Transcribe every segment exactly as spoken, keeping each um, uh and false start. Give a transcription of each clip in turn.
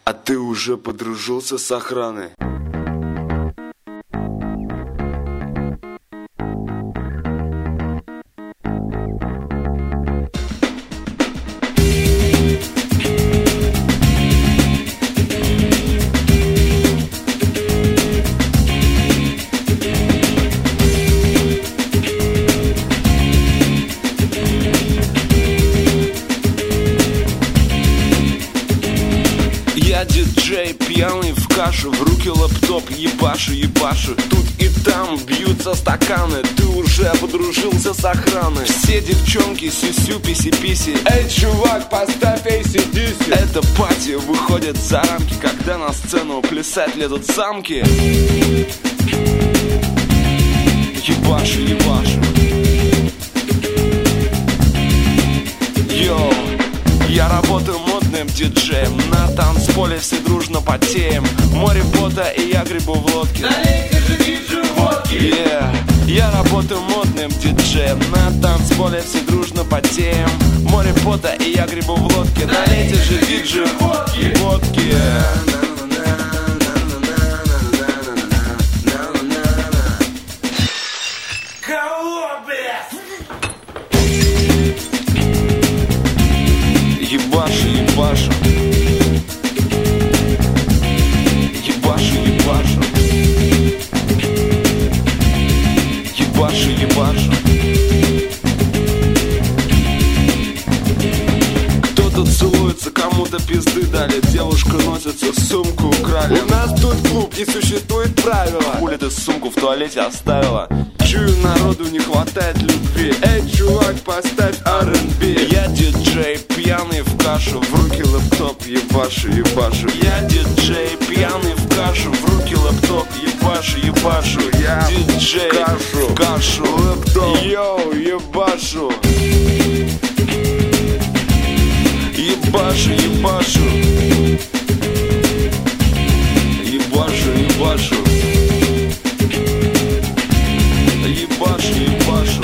А ты уже подружился с охраной? Я диджей, пьяный в кашу, в руки лэптоп, ебашу, ебашу. Тут и там бьются стаканы, ты уже подружился с охраной. Все девчонки сюсю, писи-писи. Эй, чувак, поставь эй си ди си. Это пати выходит за рамки, когда на сцену плясать лезут самки. Ебашу, ебашу. Йоу, я работаю модным диджеем. На танцполе все дружно потеем. Море пота и я гребу в лодке. Налейте же диджею водки. Yeah. Я работаю модным диджеем. На танцполе все дружно потеем. Море пота и я гребу в лодке. Налейте же диджею водки. Водки. Кого, блядь? Ебашу, ебашу. Ебашу, ебашу. Ебашу, ебашу. Кто-то целуется, кому-то пизды дали. Девушка носится, сумку украли. У нас тут клуб, не существует правила. Хули ты сумку в туалете оставила? Чую, народу не хватает любви. Эй, чувак, поставь ар энд би. Я диджей, пьяный в кашу, в руки лэптоп, ебашу, ебашу. Я диджей, пьяный в кашу, в руки лэптоп, ебашу, ебашу. Я диджей, кашу, в кашу, лэптоп, йоу, ебашу. Ебашу, ебашу. Ебашу, ебашу. Ебашу, ебашу.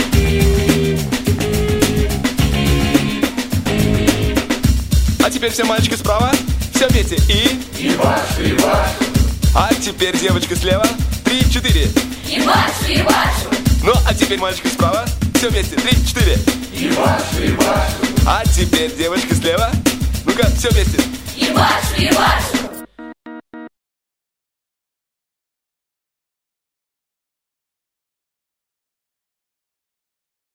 А теперь все мальчики справа, все вместе и... Ебашу, ебашу. А теперь девочка слева, три, четыре. Ебашу, ебашу. Ну, а теперь мальчики справа, все вместе, три, четыре. Ебашу, ебашу. А теперь девочка слева, ну-ка, все вместе. Ебашу, ебашу.